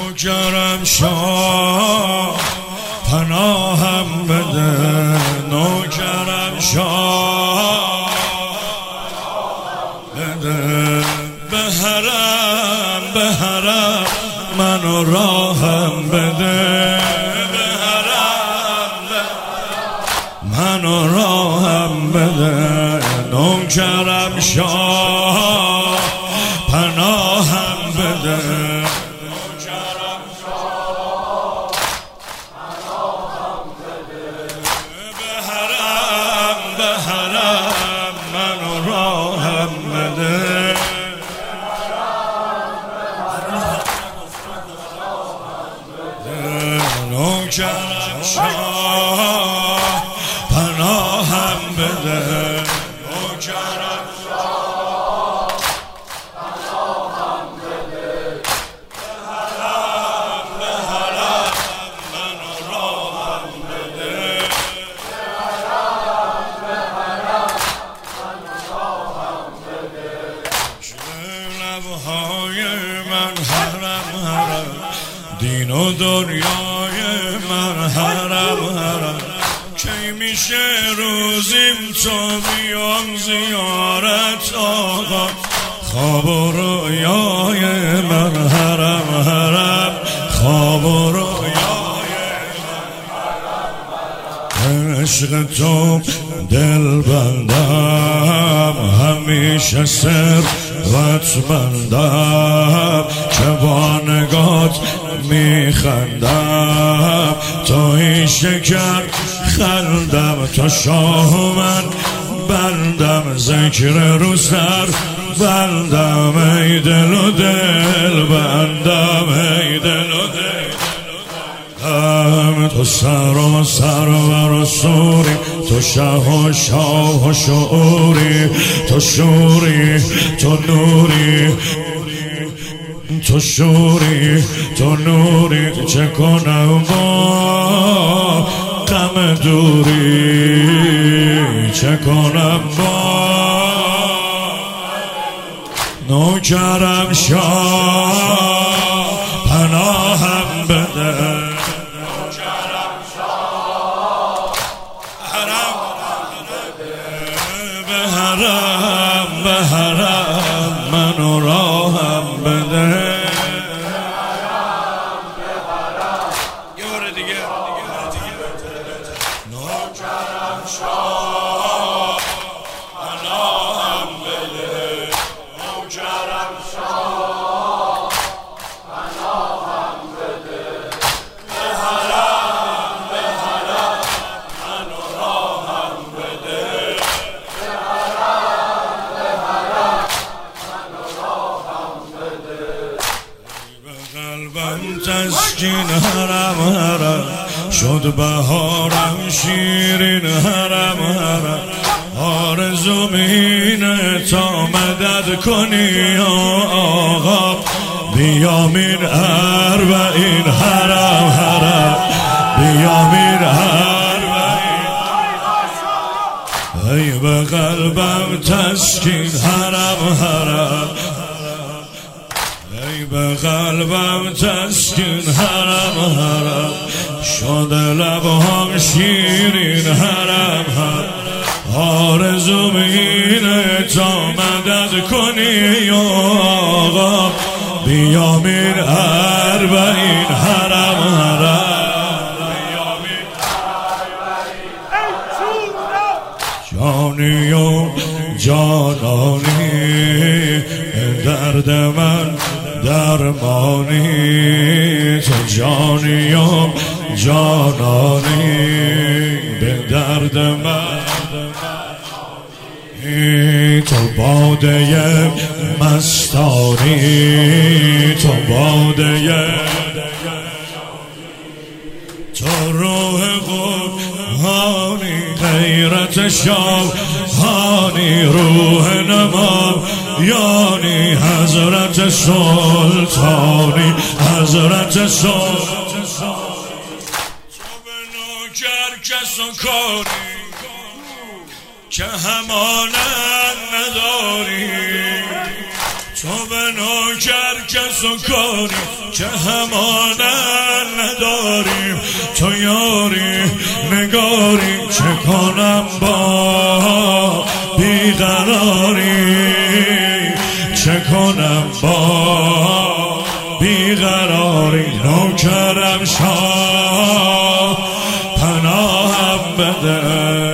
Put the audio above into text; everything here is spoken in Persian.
نوکرم شاه پناهم بده، نوکرم شاه بده، به حرم منو راهم بده، به حرم منو راهم بده، نوکرم شاه پناهم بده، نوکرم شاه پناهم بده، به حرم منو راهم بده، نوکرم شاه پناهم بده، نوکرم شاه پناهم بده، به حرم منو راهم بده، به حرم منو راهم بده، لبهای من حرم دین و دنیای من حرم کی میشه روزیم تو بیام زیارت آقا، خواب و رویای من حرم خواب و رویای من عشق تو دل بندم، همیشه ثروت بندم که با نگات میخندم، توی شکر خندم، تو شاه و من بندم، ذکر رو سر بندم، ای دل و دل بندم، ای دل و دل تو سرور و سوری، تو شاه و شعوری، تو شوری تو نوری، تو شوری تو نوری، چه کنم با غم دوری، چه کنم با نوکرم شاه پناهم بده، نوکرم شاه حرم به حرم منو راهم بده، نوکرم شاه پناهم بده، نوکرم شاه پناهم بده، به حرم منو راهم بده، به حرم منو راهم بده، به قلبم تسکین حرم شد بهارم شیرین حرم آرزوم اینه تا مدد کنی آقا، بیامین اربعین حرم بیامین اربعین، ای به قلبم تسکین حرم ای به قلبم تسکین حرم شده لبهام شیرین حرم آرزوم اینه تا مدد کنی آقا، بیامین اربعین حرم بیامین جانی و جانانی، درد من درمانی، تو جانی و جانانی، به درد من تو باده مستانی، تو باده تو روح قرآنی، غیرت شاهانی، روح نمایانی، حضرت سلطانی، حضرت سلطانی، تو به نوکر کسو کنی که همانت نداری، تو به نوکر کس و کاری که همانن نداریم، تو یاری نگاری چه کنم با بیقراری، چه کنم با بیقراری. نوکرم شاه پناهم بده